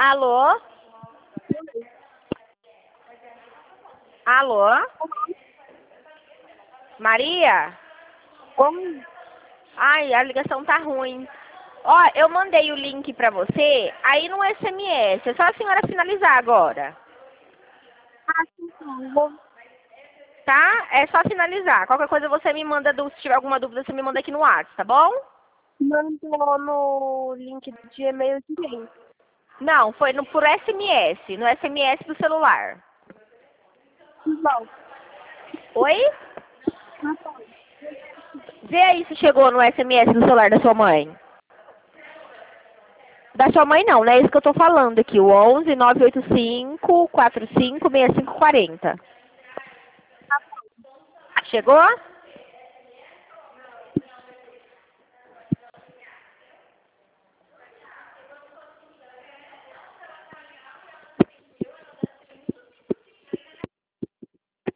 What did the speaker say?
Alô? Alô? Maria? Oi? Ai, a ligação tá ruim. Ó, eu mandei o link pra você, aí no SMS. É só a senhora finalizar agora. Ah, sim, sim. Vou Tá? É só finalizar. Qualquer coisa você me manda, se tiver alguma dúvida, você me manda aqui no WhatsApp, tá bom? mandar no link de e-mail também. Não, foi por SMS, no SMS do celular. Bom, Oi? tá bom. Vê aí se chegou no SMS do celular da sua mãe. Da sua mãe não, não é isso que eu tô falando aqui. O 11 985 45 6540. Chegou?